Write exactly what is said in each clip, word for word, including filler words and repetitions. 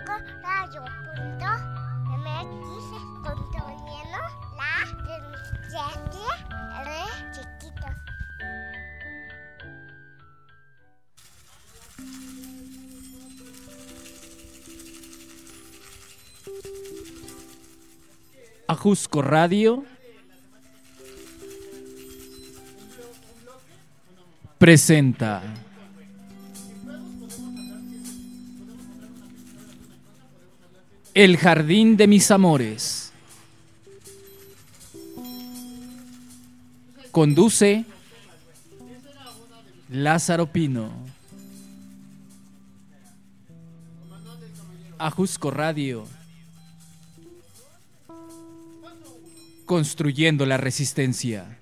Ajusco Radio punto M X conteniendo la de re chiquito. Ajusco Radio presenta El jardín de mis amores. Conduce Lázaro Pino. Ajusco Radio. Construyendo la resistencia.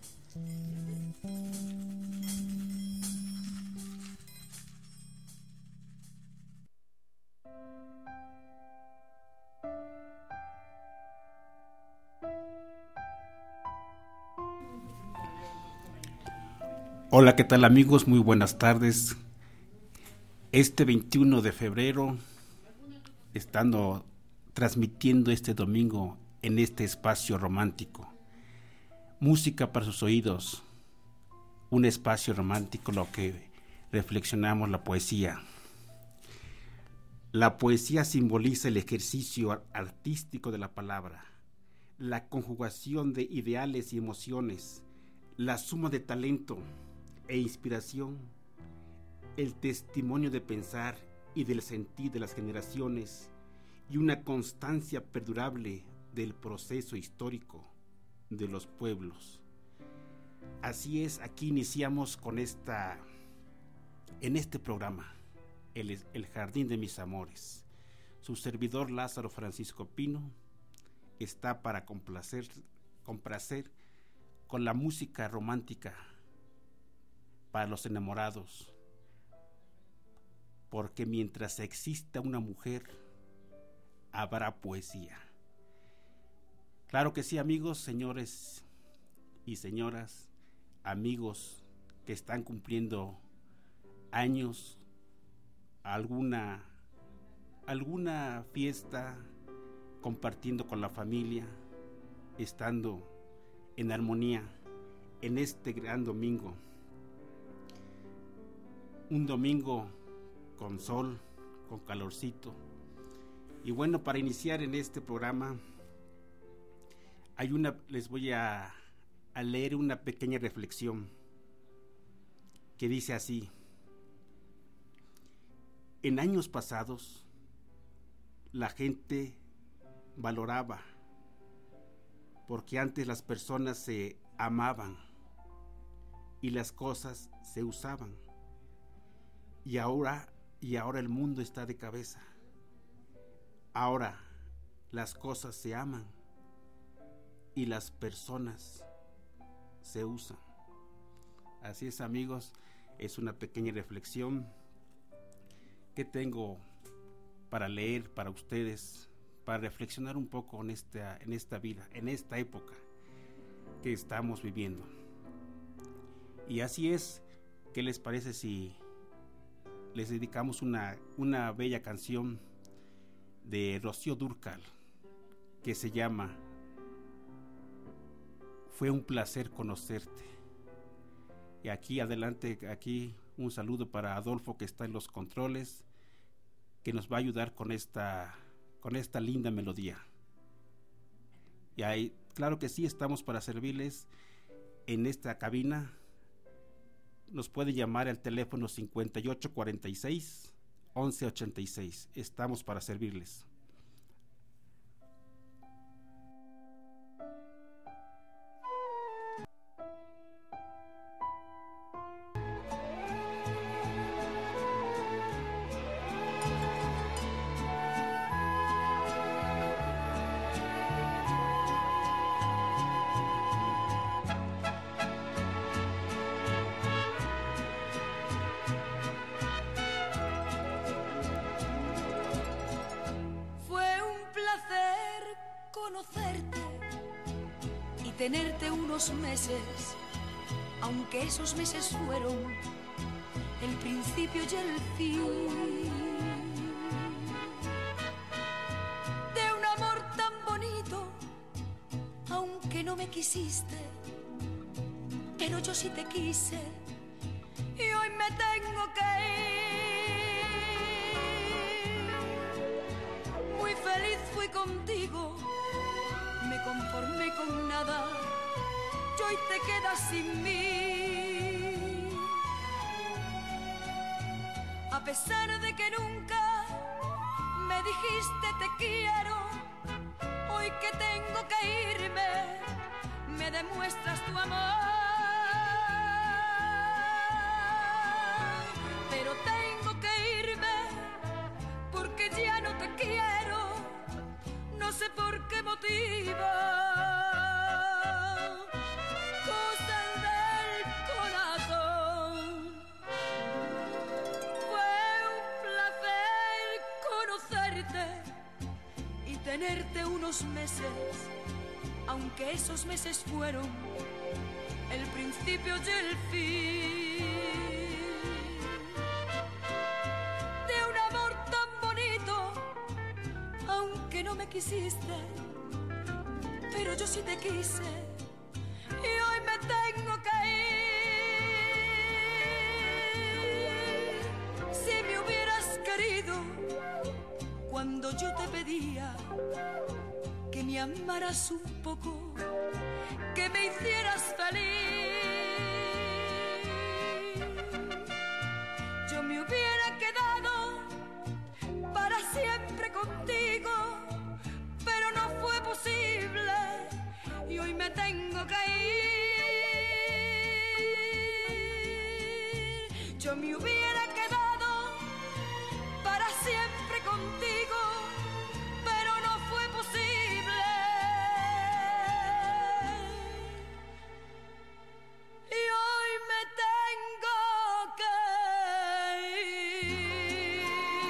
Hola, ¿qué tal amigos? Muy buenas tardes. Este veintiuno de febrero, estando transmitiendo este domingo en este espacio romántico, música para sus oídos, un espacio romántico, lo que reflexionamos la poesía. La poesía simboliza el ejercicio artístico de la palabra, la conjugación de ideales y emociones, la suma de talento e inspiración, el testimonio de pensar y del sentir de las generaciones y una constancia perdurable del proceso histórico de los pueblos. Así es, aquí iniciamos con esta, en este programa, el, el Jardín de mis amores. Su servidor Lázaro Francisco Pino está para complacer, complacer con la música romántica para los enamorados, porque mientras exista una mujer, habrá poesía. Claro que sí, amigos, señores y señoras, amigos que están cumpliendo años, alguna, alguna fiesta, compartiendo con la familia, estando en armonía en este gran domingo. Un domingo con sol, con calorcito. Y bueno, para iniciar en este programa, hay una, les voy a, a leer una pequeña reflexión que dice así: en años pasados, la gente valoraba, porque antes las personas se amaban y las cosas se usaban. Y ahora, y ahora el mundo está de cabeza. Ahora las cosas se aman y las personas se usan. Así es, amigos, es una pequeña reflexión que tengo para leer para ustedes, para reflexionar un poco en esta, en esta vida, en esta época que estamos viviendo. Y así es, ¿qué les parece si les dedicamos una, una bella canción de Rocío Dúrcal que se llama Fue un placer conocerte? Y aquí adelante, aquí un saludo para Adolfo, que está en los controles, que nos va a ayudar con esta, con esta linda melodía. Y ahí, claro que sí, estamos para servirles en esta cabina. Nos puede llamar al teléfono cincuenta y ocho cuarenta y seis, once ochenta y seis. Estamos para servirles. Tenerte unos meses, aunque esos meses fueron el principio y el fin. aunque no me quisiste, pero yo sí te quise y hoy me tengo que ir. Muy feliz fui contigo, me conformé con nada y hoy te quedas sin mí. A pesar de que nunca me dijiste te quiero, hoy que tengo que irme, me demuestras tu amor. Pero tengo que irme porque ya no te quiero, no sé por qué motivo. Cosas del corazón. Fue un placer conocerte y tenerte unos meses, aunque esos meses fueron el principio y el fin de un amor tan bonito, aunque no me quisiste, pero yo sí te quise y hoy me tengo que ir. Si me hubieras querido cuando yo te pedía que me amaras un poco, que me hicieras feliz, yo me hubiera quedado para siempre contigo, pero no fue posible y hoy me tengo que ir. Yo me hubiera quedado para siempre contigo, pero no fue posible y hoy me tengo que ir.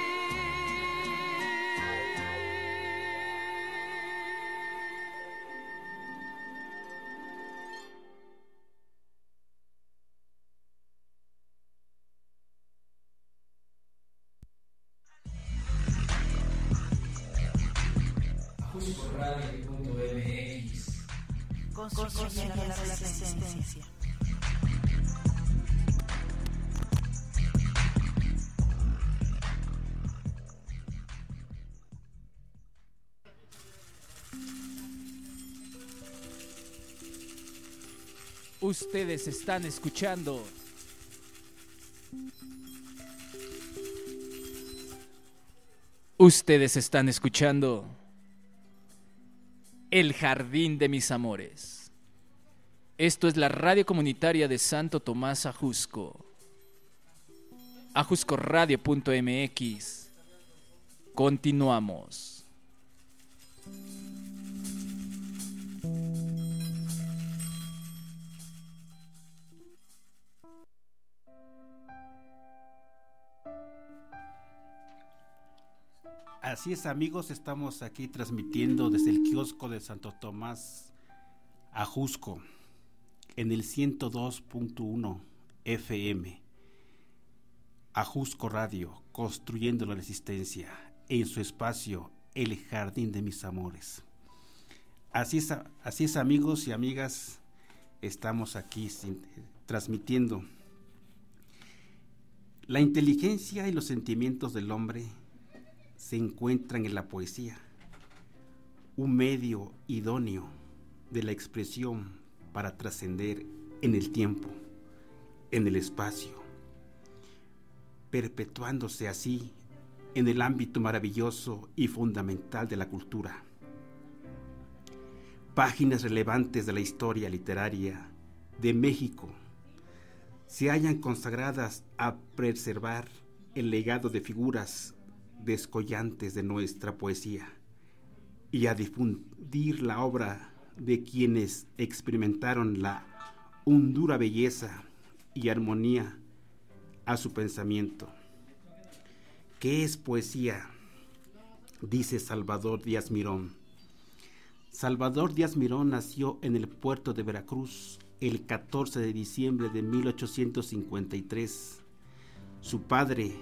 Ajusco Radio punto M X. Construyendo la resistencia. Ustedes están escuchando Ustedes están escuchando El Jardín de mis Amores. Esto es la radio comunitaria de Santo Tomás Ajusco. Ajusco Radio punto M X. Continuamos. Así es, amigos, estamos aquí transmitiendo desde el kiosco de Santo Tomás Ajusco en el ciento dos punto uno F M. Ajusco Radio, construyendo la resistencia en su espacio El Jardín de mis Amores. Así es, así es, amigos y amigas, estamos aquí sin, transmitiendo. La inteligencia y los sentimientos del hombre se encuentran en la poesía, un medio idóneo de la expresión para trascender en el tiempo, en el espacio, perpetuándose así en el ámbito maravilloso y fundamental de la cultura. Páginas relevantes de la historia literaria de México se hallan consagradas a preservar el legado de figuras descollantes de nuestra poesía y a difundir la obra de quienes experimentaron la hondura belleza y armonía a su pensamiento. ¿Qué es poesía?, dice Salvador Díaz Mirón. Salvador Díaz Mirón nació en el puerto de Veracruz el catorce de diciembre de mil ochocientos cincuenta y tres. Su padre,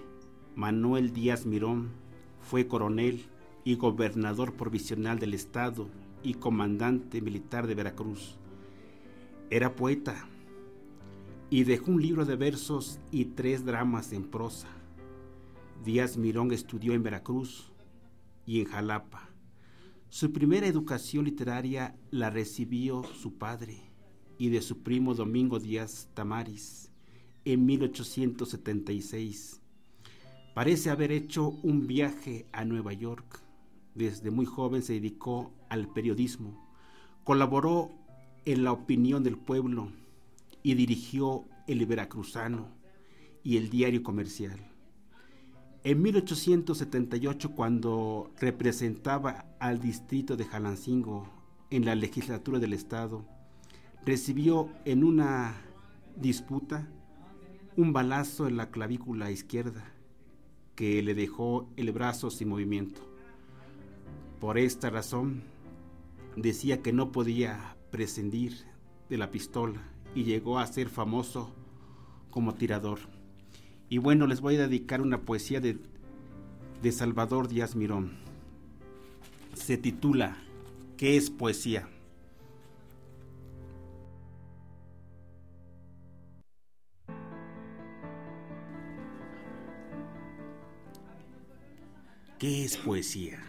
Manuel Díaz Mirón, fue coronel y gobernador provisional del estado y comandante militar de Veracruz. Era poeta y dejó un libro de versos y tres dramas en prosa. Díaz Mirón estudió en Veracruz y en Jalapa. Su primera educación literaria la recibió su padre y de su primo Domingo Díaz Tamariz en mil ochocientos setenta y seis. Parece haber hecho un viaje a Nueva York. Desde muy joven se dedicó al periodismo, colaboró en La Opinión del Pueblo y dirigió El Veracruzano y El Diario Comercial. En mil ochocientos setenta y ocho, cuando representaba al distrito de Jalancingo en la legislatura del estado, recibió en una disputa un balazo en la clavícula izquierda que le dejó el brazo sin movimiento. Por esta razón, decía que no podía prescindir de la pistola y llegó a ser famoso como tirador. Y bueno, les voy a dedicar una poesía de, de Salvador Díaz Mirón. Se titula ¿Qué es poesía? ¿Qué es poesía?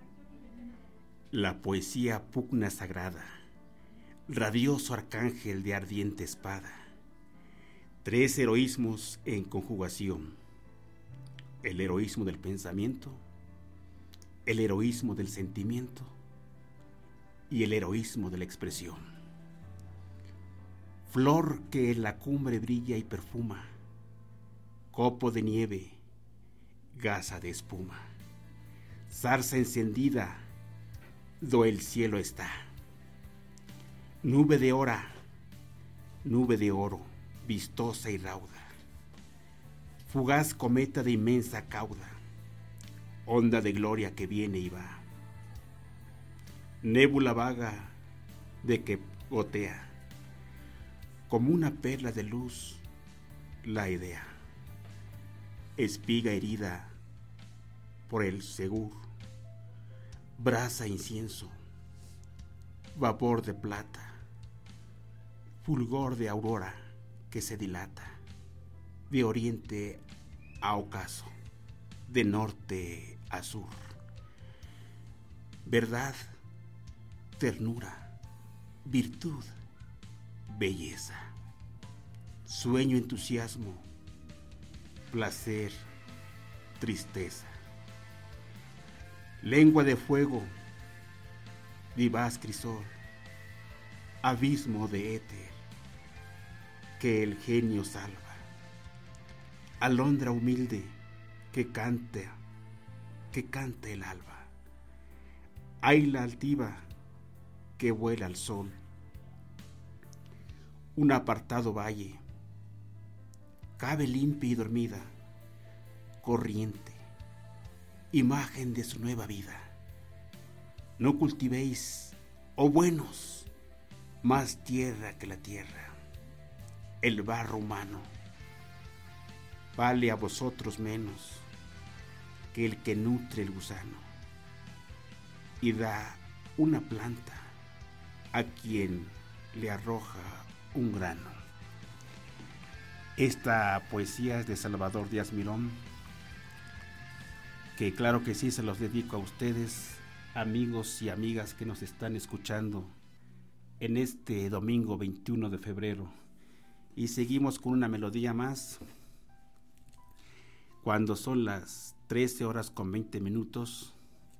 La poesía pugna sagrada, radioso arcángel de ardiente espada. Tres heroísmos en conjugación: el heroísmo del pensamiento, el heroísmo del sentimiento y el heroísmo de la expresión. Flor que en la cumbre brilla y perfuma, copo de nieve, gasa de espuma, zarza encendida do el cielo está, nube de hora, nube de oro, vistosa y rauda, fugaz cometa de inmensa cauda, onda de gloria que viene y va, nébula vaga de que gotea, como una perla de luz la idea, espiga herida por el segur, brasa incienso, vapor de plata, fulgor de aurora que se dilata, de oriente a ocaso, de norte a sur. Verdad, ternura, virtud, belleza, sueño, entusiasmo, placer, tristeza. Lengua de fuego, vivaz crisol, abismo de éter, que el genio salva. Alondra humilde, que canta, que canta el alba. Águila altiva, que vuela al sol. Un apartado valle, cabe limpia y dormida, corriente, imagen de su nueva vida. No cultivéis, oh buenos, más tierra que la tierra. El barro humano vale a vosotros menos que el que nutre el gusano y da una planta a quien le arroja un grano. Esta poesía es de Salvador Díaz Mirón, que claro que sí se los dedico a ustedes, amigos y amigas que nos están escuchando en este domingo veintiuno de febrero. Y seguimos con una melodía más, cuando son las trece horas con veinte minutos,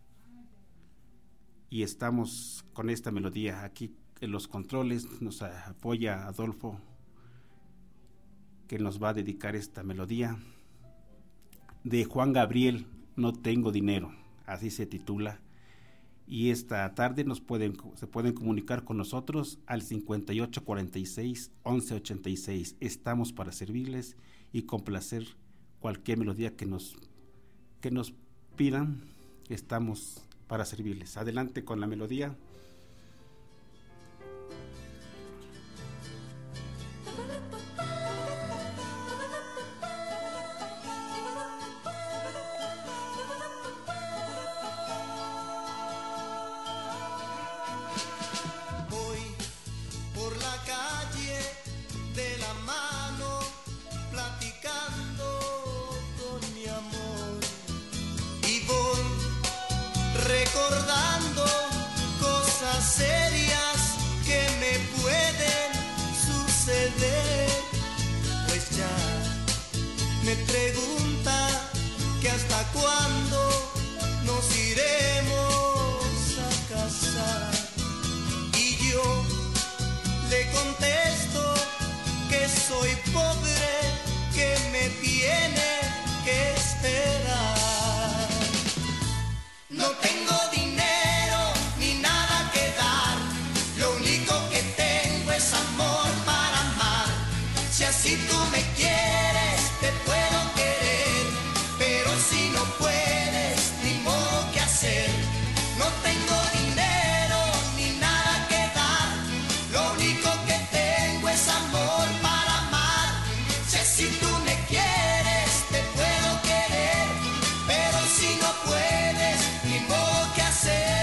y estamos con esta melodía. Aquí en los controles nos apoya Adolfo, que nos va a dedicar esta melodía de Juan Gabriel, No tengo dinero, así se titula. Y esta tarde nos pueden, se pueden comunicar con nosotros al cincuenta y ocho cuarenta y seis once ochenta y seis. Estamos para servirles y complacer cualquier melodía que nos, que nos pidan. Estamos para servirles. Adelante con la melodía. recordando cosas serias que me pueden suceder, pues ya me pregunta que hasta cuándo nos iremos a casar, y yo le contesto que soy pobre, que me tiene que esperar. No tengo dinero ni nada que dar, lo único que tengo es amor para amar. Si así tú me quieres, te puedo querer, pero si no puedes, ni modo que hacer. No tengo dinero ni nada que dar, lo único que tengo es amor para amar. Si así tú me quieres, te puedo querer, pero si no puedes, ni modo que hacer.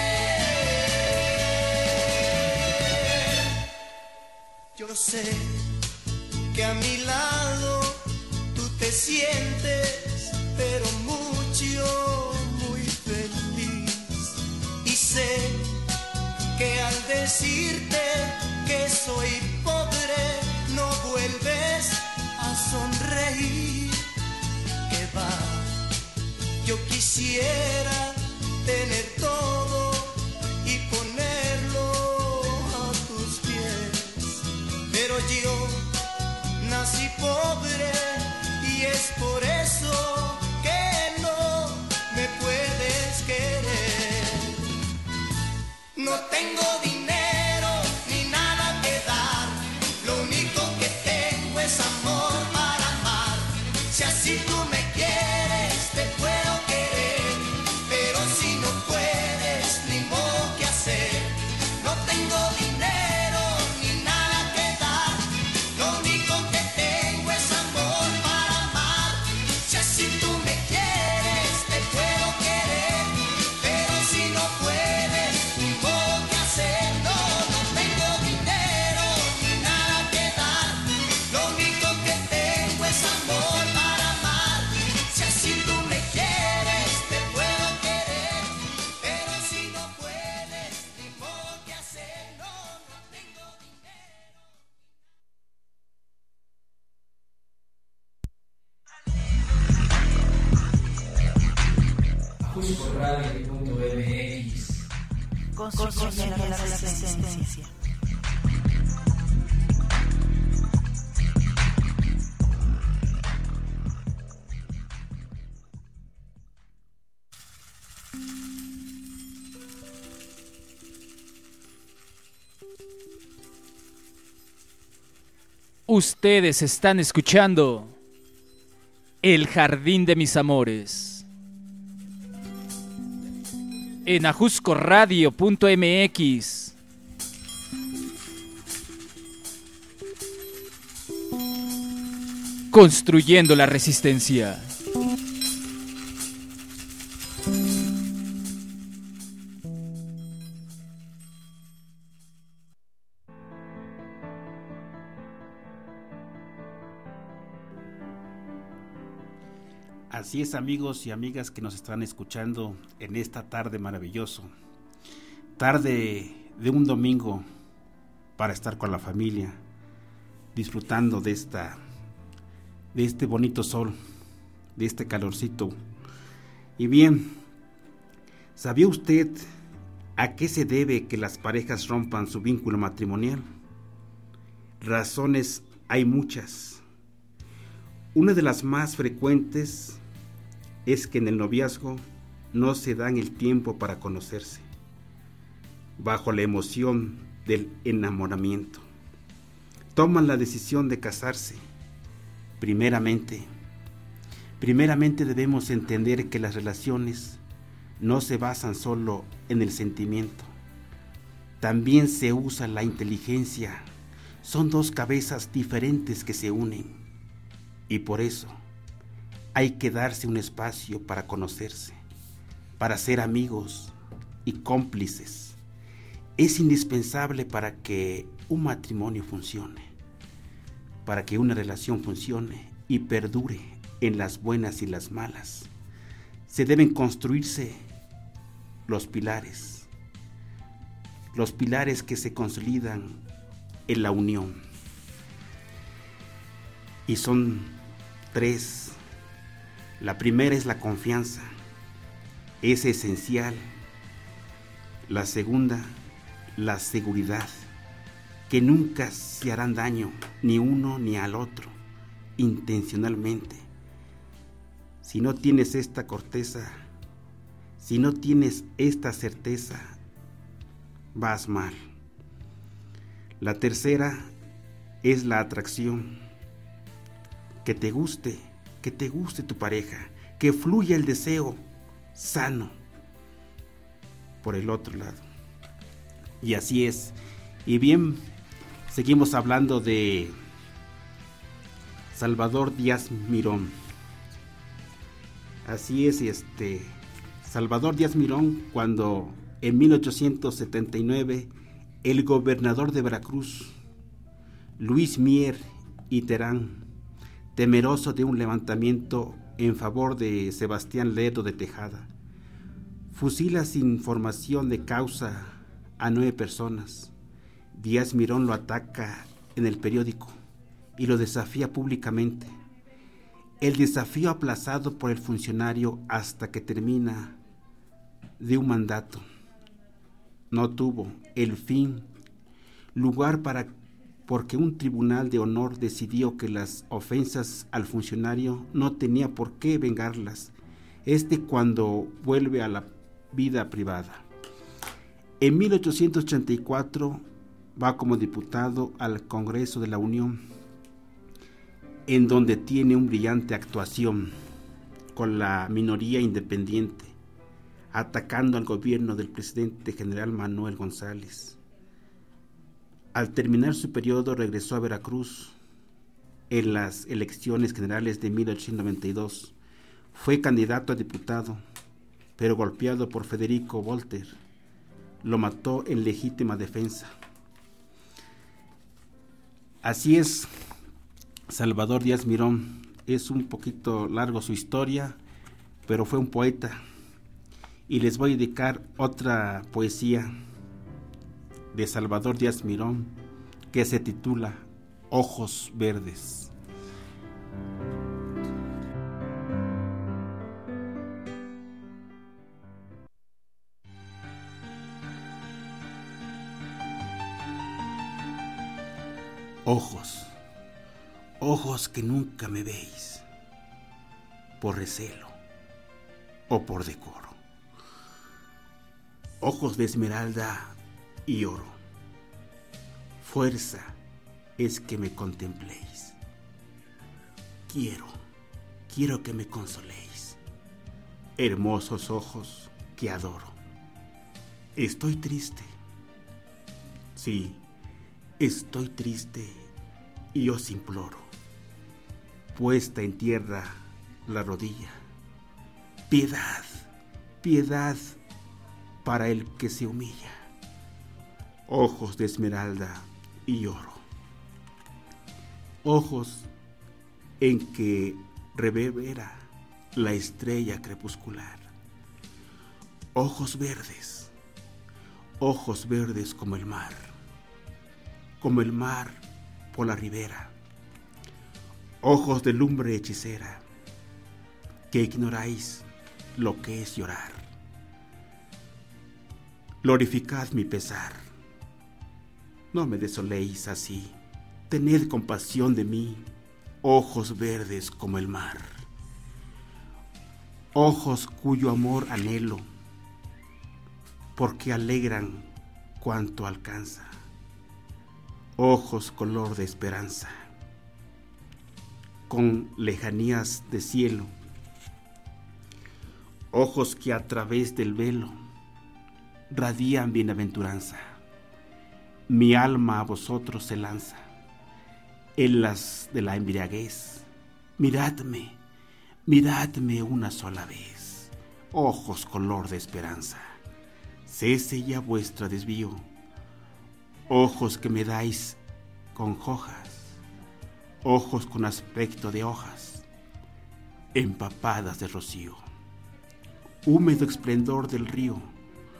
Yo sé que a mi lado tú te sientes, pero mucho, muy feliz. Y sé que al decirte que soy pobre, no vuelves a sonreír. Que va, yo quisiera tener todo y ponerlo a tus pies, pero yo nací pobre y es por eso que no me puedes querer. No tengo dinero ni nada que dar, lo único que tengo es amor para amar. Si así tú me quieres, te puedo querer, pero si no puedes, ni modo que hacer. No tengo dinero ni nada que dar, lo único que tengo es amor para amar. Si así tú me quieres, te puedo querer, pero si no puedes, ni modo que hacer. No, no tengo dinero ni nada que dar, lo único que tengo es amor para amar. Si así tú me quieres, te puedo querer, pero si no puedes, ni modo que hacer. No, no tengo dinero. Ajusco Radio punto M X. Construyendo la resistencia. Ustedes están escuchando El Jardín de mis Amores en Ajusco Radio punto M X. Construyendo la resistencia. Así es, amigos y amigas que nos están escuchando en esta tarde maravilloso, tarde de un domingo para estar con la familia, disfrutando de esta, de este bonito sol, de este calorcito. Y bien, ¿sabía usted a qué se debe que las parejas rompan su vínculo matrimonial? Razones hay muchas. Una de las más frecuentes es que en el noviazgo no se dan el tiempo para conocerse, bajo la emoción del enamoramiento. Toman la decisión de casarse. Primeramente, primeramente debemos entender que las relaciones no se basan solo en el sentimiento. También se usa la inteligencia. Son dos cabezas diferentes que se unen. Y por eso hay que darse un espacio para conocerse, para ser amigos y cómplices. Es indispensable para que un matrimonio funcione, para que una relación funcione y perdure en las buenas y las malas. Se deben construirse los pilares, los pilares que se consolidan en la unión. Y son tres. La primera es la confianza, es esencial. La segunda, la seguridad, que nunca se harán daño ni uno ni al otro, intencionalmente. Si no tienes esta corteza, si no tienes esta certeza, vas mal. La tercera es la atracción, que te guste, que te guste tu pareja, que fluya el deseo sano por el otro lado. Y así es. Y bien, seguimos hablando de Salvador Díaz Mirón. Así es, este Salvador Díaz Mirón, cuando en mil ochocientos setenta y nueve el gobernador de Veracruz, Luis Mier y Terán, temeroso de un levantamiento en favor de Sebastián Lerdo de Tejada, fusila sin formación de causa a nueve personas. Díaz Mirón lo ataca en el periódico y lo desafía públicamente. El desafío aplazado por el funcionario hasta que termina de un mandato no tuvo el fin lugar para porque un tribunal de honor decidió que las ofensas al funcionario no tenía por qué vengarlas, este cuando vuelve a la vida privada. En mil ochocientos ochenta y cuatro va como diputado al Congreso de la Unión, en donde tiene una brillante actuación con la minoría independiente, atacando al gobierno del presidente general Manuel González. Al terminar su periodo regresó a Veracruz. En las elecciones generales de mil ochocientos noventa y dos fue candidato a diputado, pero golpeado por Federico Volter, lo mató en legítima defensa. Así es, Salvador Díaz Mirón. Es un poquito largo su historia, pero fue un poeta. Y les voy a dedicar otra poesía de Salvador Díaz Mirón que se titula Ojos Verdes. Ojos, ojos que nunca me veis, por recelo o por decoro. Ojos de esmeralda y oro. Fuerza es que me contempléis. Quiero, quiero que me consoléis. Hermosos ojos que adoro. Estoy triste. Sí, estoy triste y os imploro. Puesta en tierra la rodilla. Piedad, piedad para el que se humilla. Ojos de esmeralda y oro. Ojos en que reverbera la estrella crepuscular. Ojos verdes, ojos verdes como el mar, como el mar por la ribera. Ojos de lumbre hechicera, que ignoráis lo que es llorar. Glorificad mi pesar. No me desoléis así. Tened compasión de mí, ojos verdes como el mar. Ojos cuyo amor anhelo, porque alegran cuanto alcanza. Ojos color de esperanza, con lejanías de cielo. Ojos que a través del velo radian bienaventuranza. Mi alma a vosotros se lanza, en las de la embriaguez. Miradme, miradme una sola vez, ojos color de esperanza. Cese ya vuestra desvío, ojos que me dais congojas, ojos con aspecto de hojas, empapadas de rocío. Húmedo esplendor del río,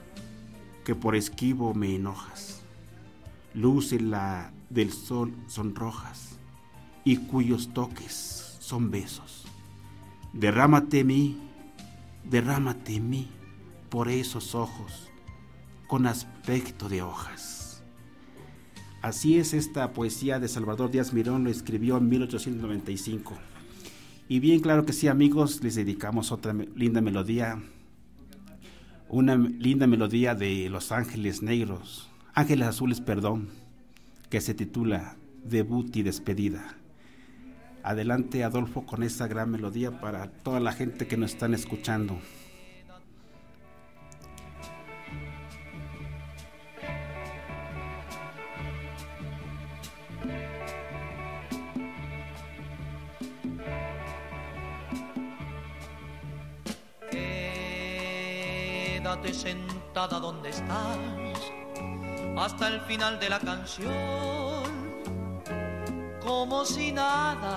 que por esquivo me enojas, luz en la del sol son rojas, y cuyos toques son besos. Derrámate en mí, derrámate en mí, por esos ojos, con aspecto de hojas. Así es, esta poesía de Salvador Díaz Mirón lo escribió en mil ochocientos noventa y cinco. Y bien, claro que sí, amigos, les dedicamos otra linda melodía, una linda melodía de Los Ángeles Negros, Ángeles Azules, perdón, que se titula Debut y Despedida. Adelante, Adolfo, con esa gran melodía para toda la gente que nos están escuchando. Quédate sentada donde estás hasta el final de la canción, como si nada.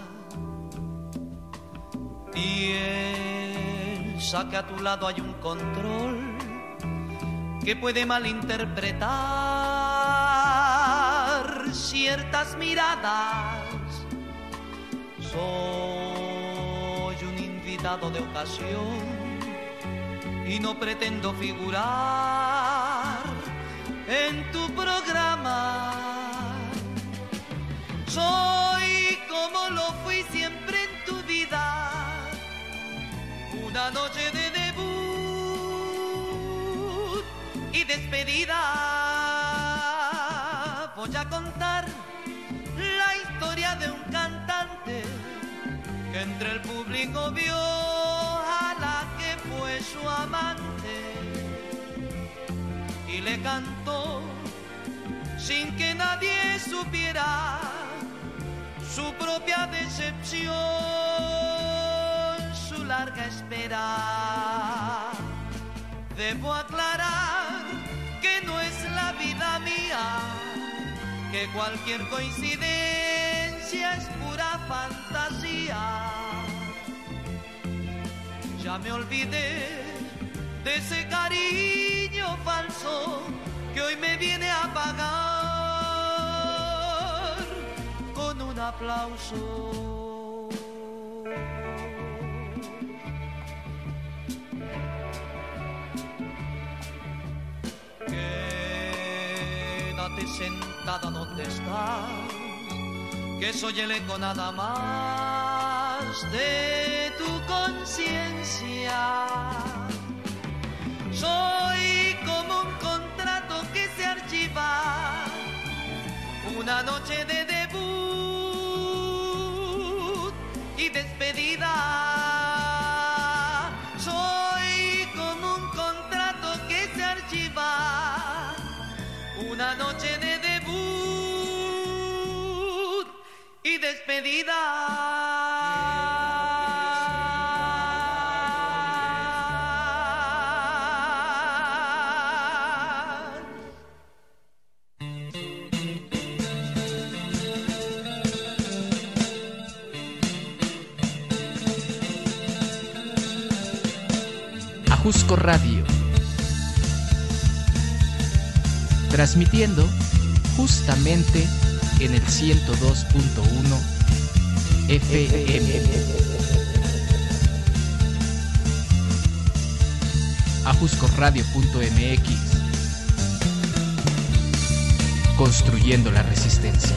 Piensa que a tu lado hay un control que puede malinterpretar ciertas miradas. Soy un invitado de ocasión y no pretendo figurar en tu programa. Soy como lo fui siempre en tu vida, una noche de debut y despedida. Voy a contar la historia de un cantante que entre el público vio a la que fue su amante y le cantó sin que nadie supiera su propia decepción, su larga espera. Debo aclarar que no es la vida mía, que cualquier coincidencia es pura fantasía. Ya me olvidé de ese cariño falso que hoy me viene a pagar con un aplauso. Quédate sentada donde estás, que soy el eco nada más de tu conciencia. Soy como un contrato que se archiva, una noche de debut y despedida. Soy como un contrato que se archiva, una noche de debut y despedida. Ajusco Radio, transmitiendo justamente en el ciento dos punto uno F M. ajusco radio punto m x, construyendo la resistencia.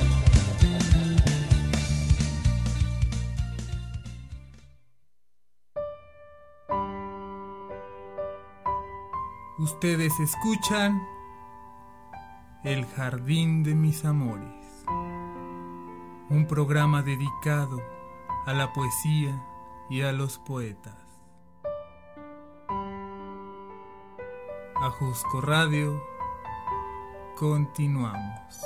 Ustedes escuchan El Jardín de mis Amores, un programa dedicado a la poesía y a los poetas. Ajusco Radio, continuamos.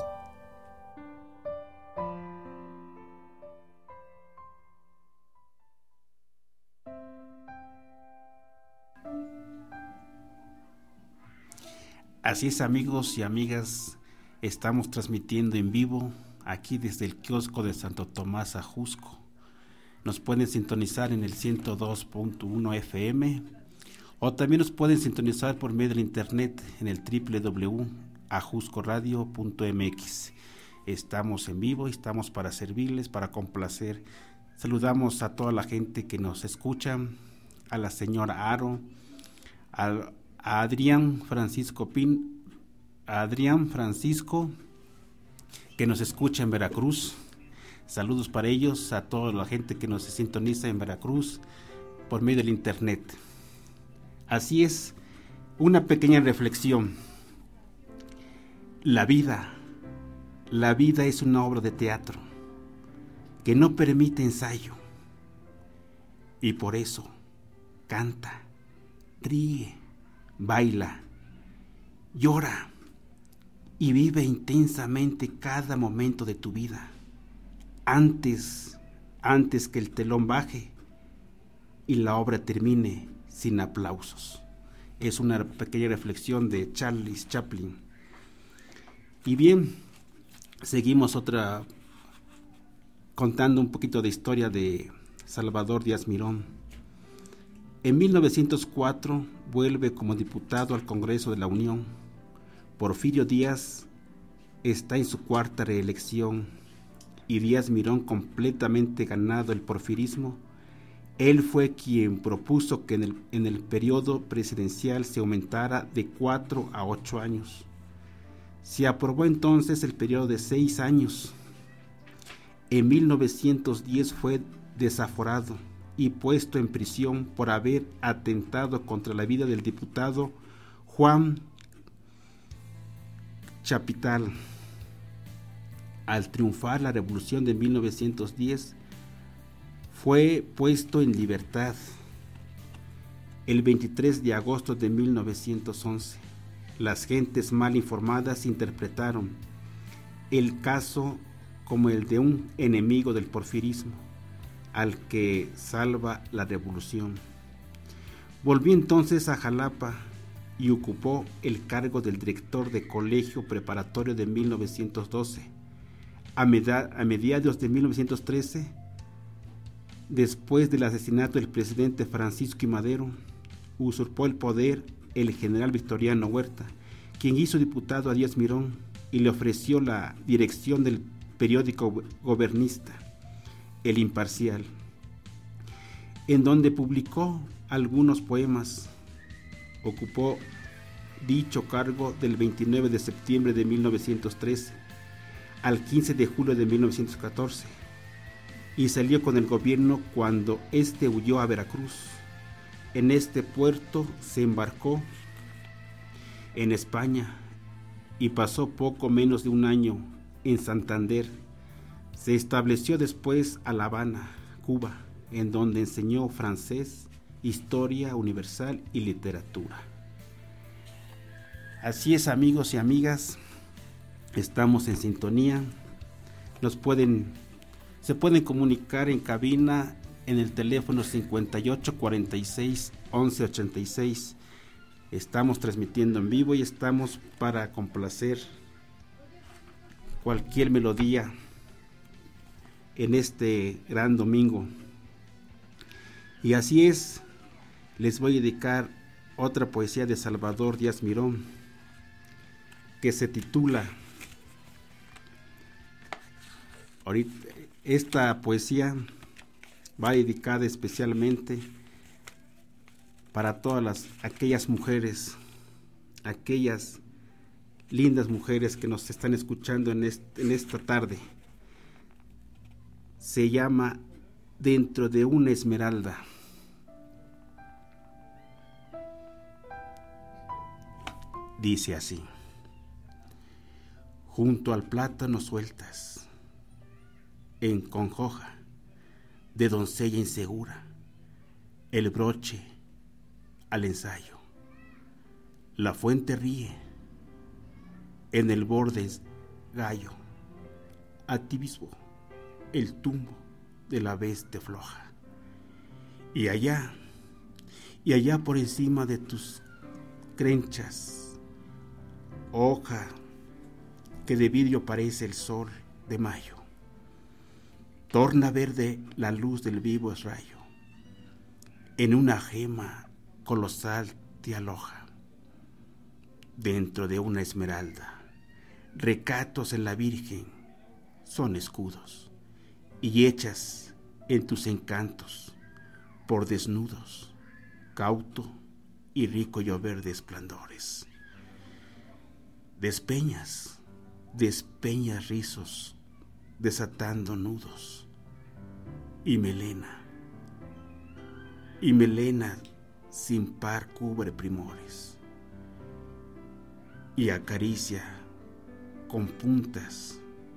Así es, amigos y amigas, estamos transmitiendo en vivo aquí desde el kiosco de Santo Tomás Ajusco. Nos pueden sintonizar en el ciento dos punto uno F M O también nos pueden sintonizar por medio del internet en el doble u doble u doble u punto ajusco radio punto m x. Estamos en vivo y estamos para servirles, para complacer. Saludamos a toda la gente que nos escucha, a la señora Aro, a, a Adrián Francisco Pin, a Adrián Francisco, que nos escucha en Veracruz. Saludos para ellos, a toda la gente que nos sintoniza en Veracruz por medio del internet. Así es, una pequeña reflexión. La vida, la vida es una obra de teatro que no permite ensayo. Y por eso, canta, ríe, baila, llora y vive intensamente cada momento de tu vida. Antes, antes que el telón baje y la obra termine sin aplausos. Es una pequeña reflexión de Charles Chaplin. Y bien, seguimos otra, contando un poquito de historia de Salvador Díaz Mirón. En mil novecientos cuatro vuelve como diputado al Congreso de la Unión. Porfirio Díaz está en su cuarta reelección y Díaz Mirón, completamente ganado el porfirismo, él fue quien propuso que en el, en el periodo presidencial se aumentara de cuatro a ocho años. Se aprobó entonces el periodo de seis años. En mil novecientos diez fue desaforado y puesto en prisión por haber atentado contra la vida del diputado Juan Chapital. Al triunfar la revolución de mil novecientos diez, fue puesto en libertad. El veintitrés de agosto de mil novecientos once, las gentes mal informadas interpretaron el caso como el de un enemigo del porfirismo, al que salva la revolución. Volvió entonces a Jalapa y ocupó el cargo del director de colegio preparatorio de mil novecientos doce. A, meda- a mediados de mil novecientos trece, después del asesinato del presidente Francisco I. Madero, usurpó el poder el general Victoriano Huerta, quien hizo diputado a Díaz Mirón y le ofreció la dirección del periódico gobernista, El Imparcial, en donde publicó algunos poemas. Ocupó dicho cargo del veintinueve de septiembre de mil novecientos trece al quince de julio de mil novecientos catorce y salió con el gobierno cuando éste huyó a Veracruz. En este puerto se embarcó en España y pasó poco menos de un año en Santander. Se estableció después a La Habana, Cuba, en donde enseñó francés, historia universal y literatura. Así es, amigos y amigas, estamos en sintonía. Nos pueden, se pueden comunicar en cabina en el teléfono cincuenta y ocho cuarenta y seis once ochenta y seis. Estamos transmitiendo en vivo y estamos para complacer cualquier melodía en este gran domingo. Y así es, les voy a dedicar otra poesía de Salvador Díaz Mirón, que se titula, ahorita, esta poesía va dedicada especialmente para todas las, aquellas mujeres, aquellas lindas mujeres que nos están escuchando en, este, en esta tarde. Se llama Dentro de una esmeralda. Dice así: junto al plátano sueltas, en congoja de doncella insegura, el broche al ensayo. La fuente ríe, en el borde gallo, a ti mismo el tumbo de la bestia floja. Y allá, y allá por encima de tus crenchas, hoja que de vidrio parece el sol de mayo, torna verde la luz del vivo rayo. En una gema colosal te aloja dentro de una esmeralda. Recatos en la Virgen son escudos y hechas en tus encantos por desnudos, cauto y rico llover de esplendores. Despeñas, despeñas rizos, desatando nudos, y melena, y melena sin par cubre primores, y acaricia con puntas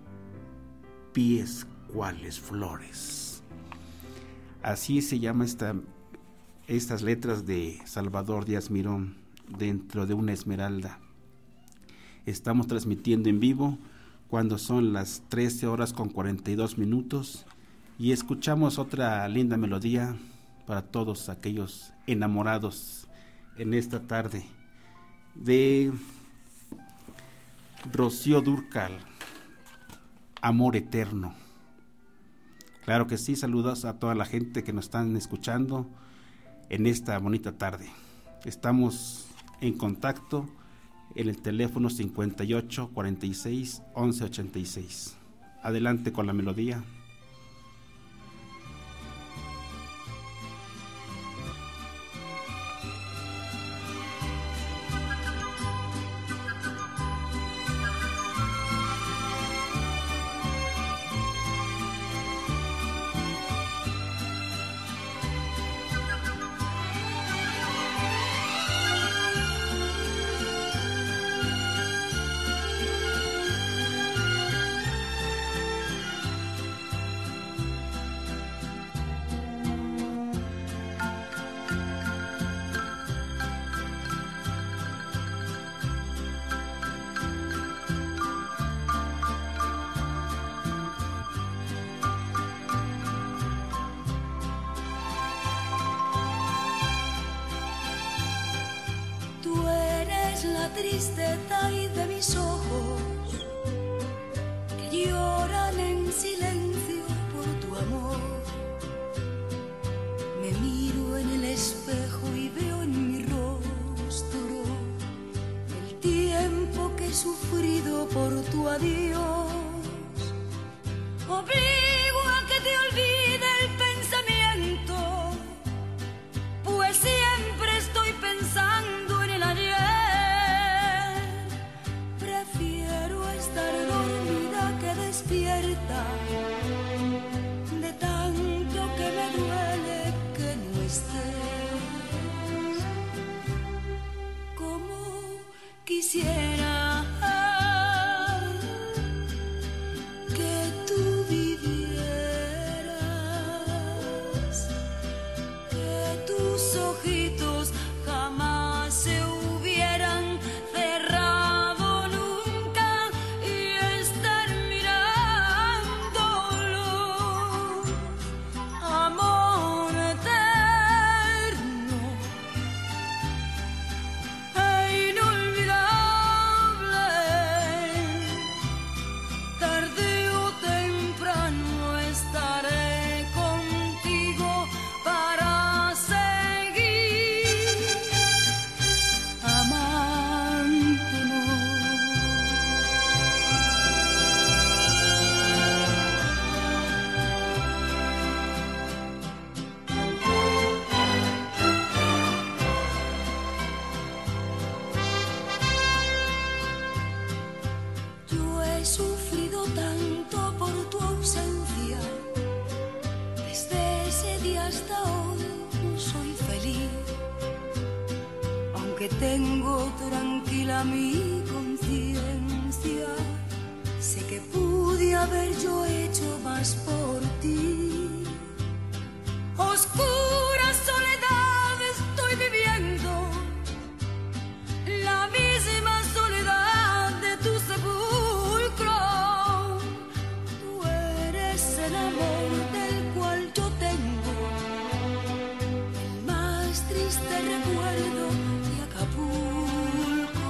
pies cuales flores. Así se llama esta, estas letras de Salvador Díaz Mirón, dentro de una esmeralda. Estamos transmitiendo en vivo cuando son las trece horas con cuarenta y dos minutos y escuchamos otra linda melodía para todos aquellos enamorados en esta tarde de Rocío Dúrcal, Amor Eterno. Claro que sí, saludos a toda la gente que nos están escuchando en esta bonita tarde. Estamos en contacto en el teléfono cincuenta y ocho, cuarenta y seis, once ochenta y seis. Adelante con la melodía. Tristeza y de mis ojos que lloran en silencio por tu amor. Me miro en el espejo y veo en mi rostro el tiempo que he sufrido por tu adiós. Obligo a que te olvide el pensamiento, pues siempre estoy pensando en el ayer. Despierta de tanto que me duele que no estés. Como quisiera que tú vivieras, que tus ojitos jamás se hubieran cerrado nunca y estar tengo tranquila mi conciencia. Sé que pude haber yo hecho más por ti. Oscura soledad estoy viviendo, la misma soledad de tu sepulcro. Tú eres el amor del cual yo tengo el más triste recuerdo de Acapulco.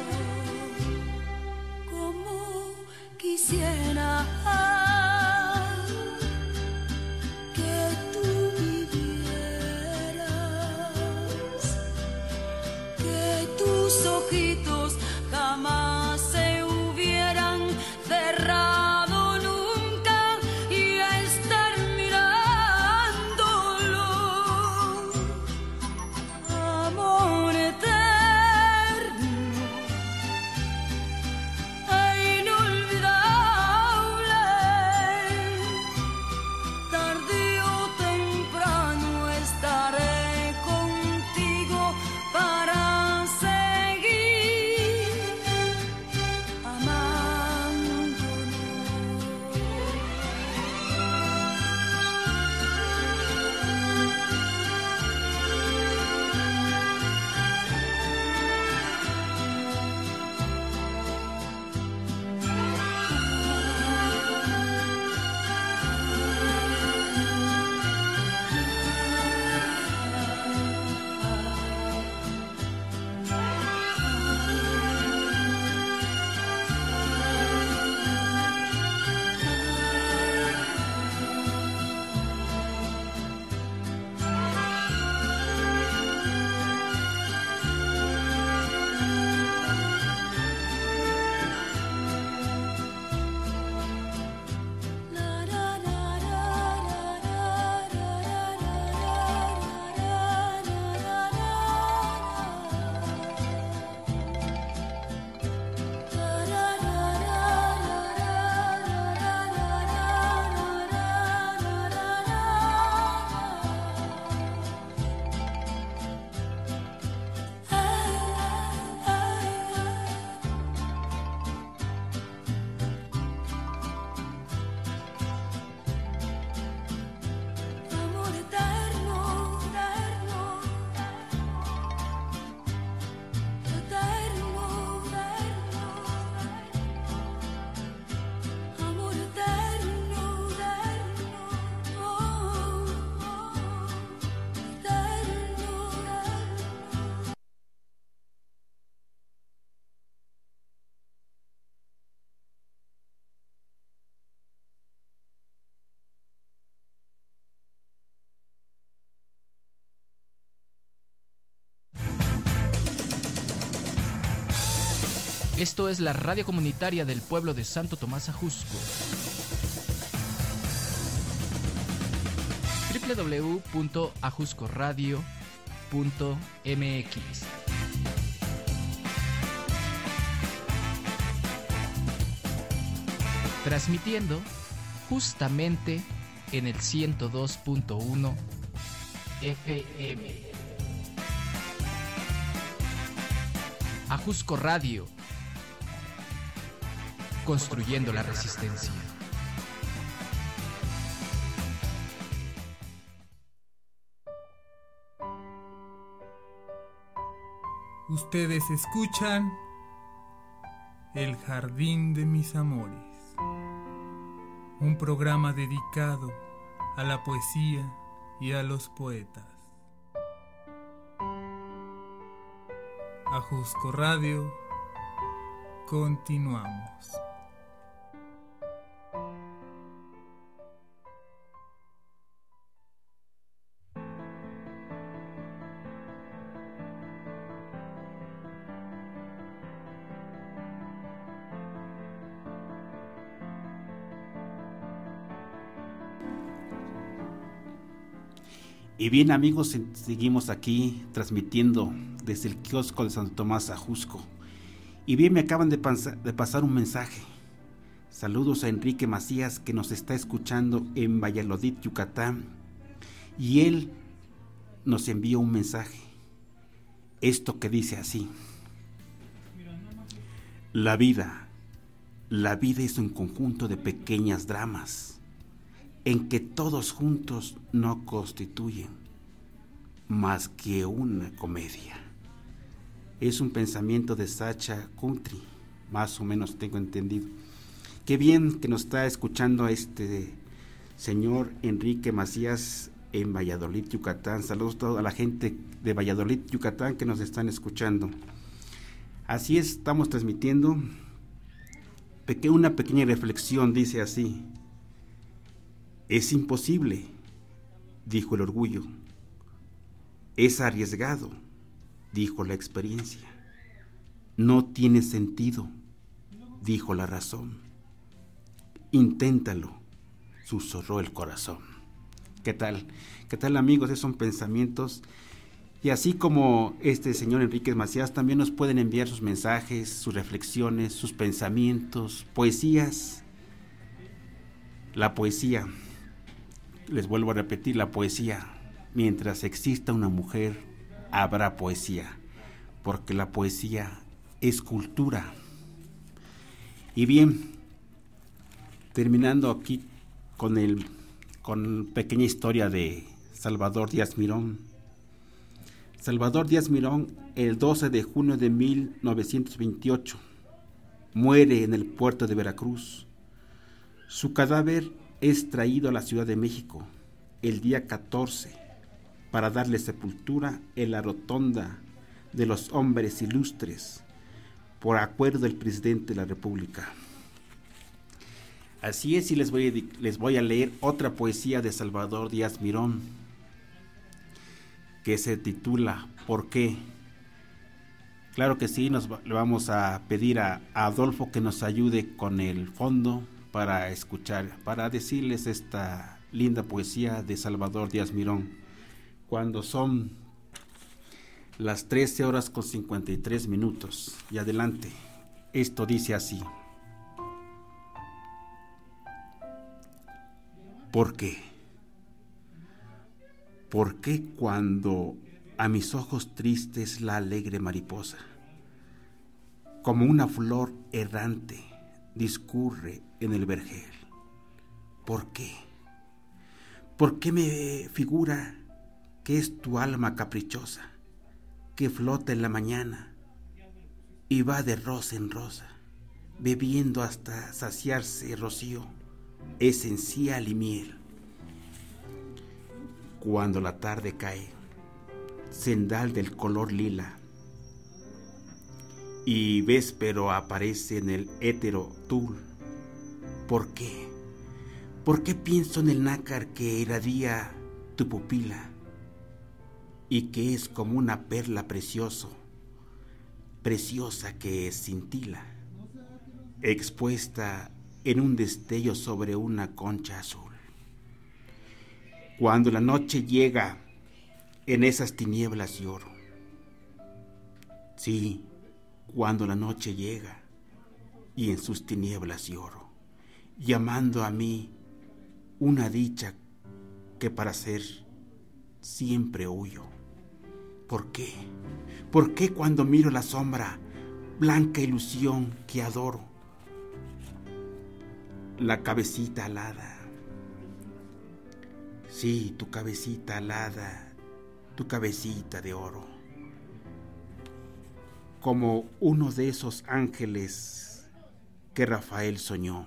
Como quisiera que tú vivieras, Esto es la radio comunitaria del pueblo de Santo Tomás Ajusco. doble u doble u doble u punto ajusco radio punto m x. Transmitiendo justamente en el ciento dos punto uno F M. Ajusco Radio, construyendo la resistencia. Ustedes escuchan El Jardín de Mis Amores, un programa dedicado a la poesía y a los poetas. Ajusco Radio, continuamos. Y bien, amigos, seguimos aquí transmitiendo desde el kiosco de Santo Tomás Ajusco. Y bien, me acaban de, pansa, de pasar un mensaje. Saludos a Enrique Macías, que nos está escuchando en Valladolid, Yucatán. Y él nos envió un mensaje. Esto que dice así: La vida, la vida es un conjunto de pequeñas dramas en que todos juntos no constituyen más que una comedia. Es un pensamiento de Sacha Country, más o menos tengo entendido. Qué bien que nos está escuchando este señor Enrique Macías en Valladolid, Yucatán. Saludos a toda la gente de Valladolid, Yucatán, que nos están escuchando. Así es, estamos transmitiendo una pequeña reflexión, dice así: es imposible, dijo el orgullo. Es arriesgado, dijo la experiencia. No tiene sentido, dijo la razón. Inténtalo, susurró el corazón. ¿Qué tal? ¿Qué tal, amigos? Esos son pensamientos. Y así como este señor Enrique Macías, también nos pueden enviar sus mensajes, sus reflexiones, sus pensamientos, poesías. La poesía, les vuelvo a repetir, la poesía. Mientras exista una mujer, habrá poesía, porque la poesía es cultura. Y bien, terminando aquí con el con pequeña historia de Salvador Díaz Mirón. Salvador Díaz Mirón, el doce de junio de mil novecientos veintiocho, muere en el puerto de Veracruz. Su cadáver es traído a la Ciudad de México el día catorce para darle sepultura en la rotonda de los hombres ilustres, por acuerdo del presidente de la República. Así es, y les voy a, les voy a leer otra poesía de Salvador Díaz Mirón, que se titula ¿Por qué? Claro que sí, nos le vamos a pedir a, a Adolfo que nos ayude con el fondo para escuchar, para decirles esta linda poesía de Salvador Díaz Mirón, cuando son las trece horas con cincuenta y tres minutos. Y adelante, esto dice así: ¿por qué? ¿Por qué cuando a mis ojos tristes la alegre mariposa, como una flor errante, discurre en el vergel? ¿Por qué? ¿Por qué me figura que es tu alma caprichosa, que flota en la mañana y va de rosa en rosa, bebiendo hasta saciarse rocío esencial y miel? Cuando la tarde cae, cendal del color lila, y véspero aparece en el étero tul. ¿Por qué? ¿Por qué pienso en el nácar que irradia tu pupila y que es como una perla precioso preciosa que cintila, expuesta en un destello sobre una concha azul. Cuando la noche llega, en esas tinieblas lloro. Sí, cuando la noche llega, y en sus tinieblas lloro, llamando a mí una dicha que para ser siempre huyo. ¿Por qué? ¿Por qué cuando miro la sombra, blanca ilusión que adoro? La cabecita alada. Sí, tu cabecita alada, tu cabecita de oro. Como uno de esos ángeles que Rafael soñó,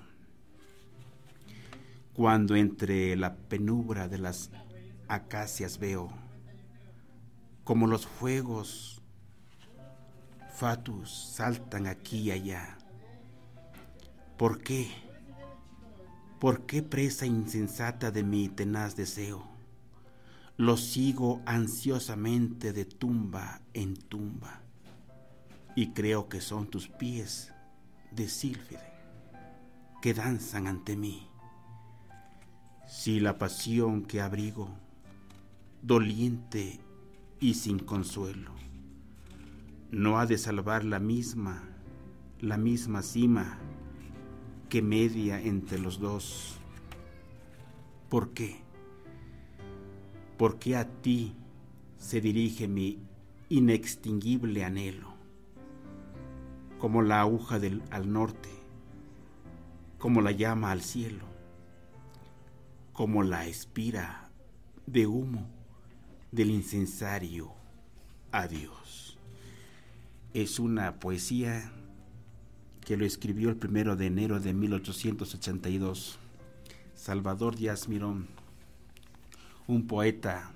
cuando entre la penumbra de las acacias veo como los fuegos fatus saltan aquí y allá. ¿Por qué? ¿Por qué, presa insensata de mi tenaz deseo, lo sigo ansiosamente de tumba en tumba, y creo que son tus pies de sílfide que danzan ante mí? Si la pasión que abrigo, doliente y sin consuelo, no ha de salvar la misma, la misma cima que media entre los dos. ¿Por qué? ¿Por qué a ti se dirige mi inextinguible anhelo? Como la aguja del, al norte, como la llama al cielo, como la espira de humo del incensario a Dios. Es una poesía que lo escribió el primero de enero de mil ochocientos ochenta y dos, Salvador Díaz Mirón, un poeta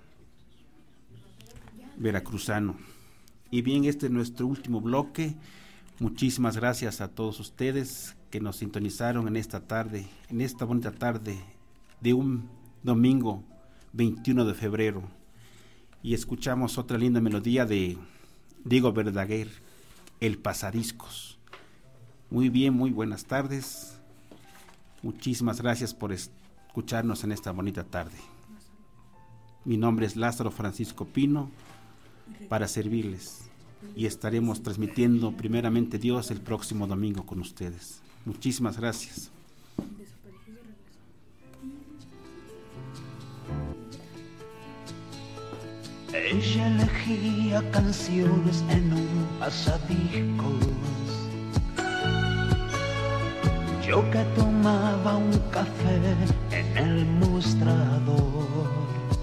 veracruzano. Y bien, este es nuestro último bloque. Muchísimas gracias a todos ustedes que nos sintonizaron en esta tarde, en esta bonita tarde de un domingo veintiuno de febrero. Y escuchamos otra linda melodía de Diego Verdaguer, El Pasadiscos. Muy bien, muy buenas tardes. Muchísimas gracias por escucharnos en esta bonita tarde. Mi nombre es Lázaro Francisco Pino, para servirles. Y estaremos transmitiendo primeramente Dios el próximo domingo con ustedes. Muchísimas gracias. Ella elegía canciones en un pasadiscos. Yo que tomaba un café en el mostrador.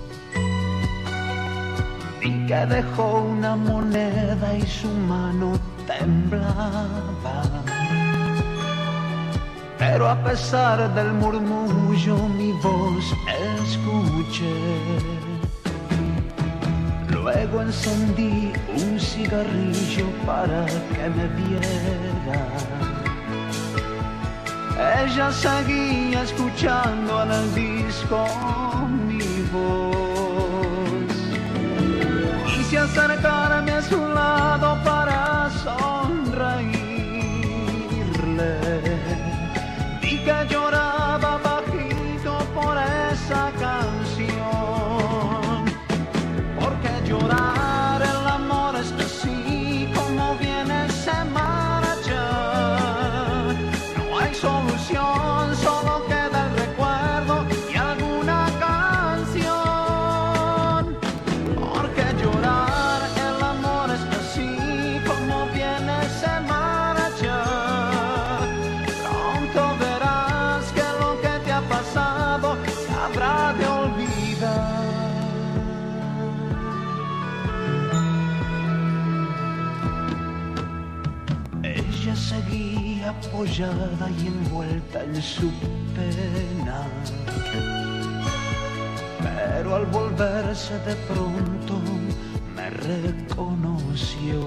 Vi que dejó una moneda y su mano temblaba. Pero a pesar del murmullo mi voz escuché. Luego encendí un cigarrillo para que me viera. Ella seguía escuchando en el disco mi voz. Quise acercarme a su lado para sonreírle. Vi que lloraba bajito por esa canción. Porque llorar el amor es así como viene se marcha. No hay solución, solo queda el recuerdo y alguna canción. Porque llorar el amor es así como viene se marcha. Pronto verás que lo que te ha pasado se habrá de olvidar. Ella seguía apoyada y envuelta en su pena, pero al volverse de pronto me reconoció.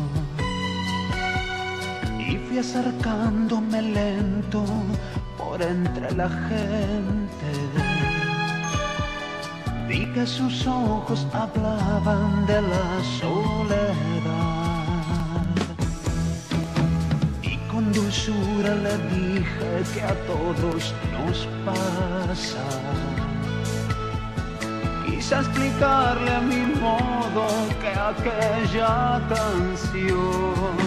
Y fui acercándome lento por entre la gente. Vi que sus ojos hablaban de la soledad. dulzura le dije que a todos nos pasa. Quise explicarle a mi modo que aquella canción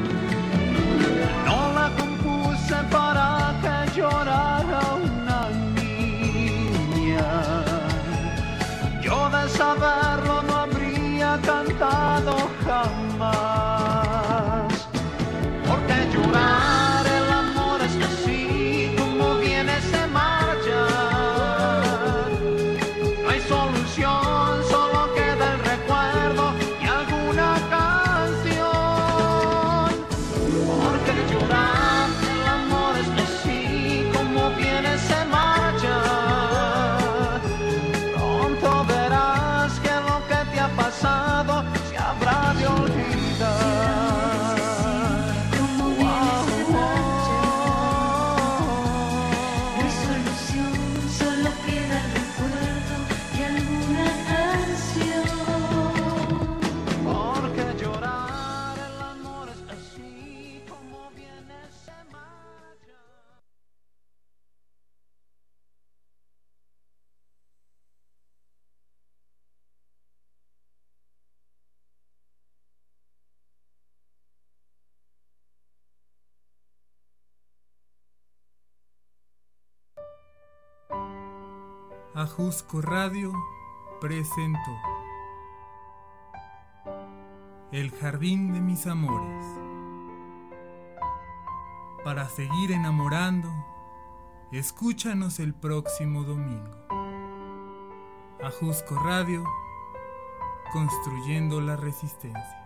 no la compuse para que llorara una niña. Yo de saberlo no habría cantado jamás. Porque llorar el amor es así, como viene se marcha. No hay solución, solo queda el recuerdo y alguna canción. Porque llorar el amor es así, como viene se marcha. Pronto verás que lo que te ha pasado se habrá de olvidar. Ajusco Radio presentó El Jardín de mis Amores. Para seguir enamorando, escúchanos el próximo domingo. Ajusco Radio, construyendo la resistencia.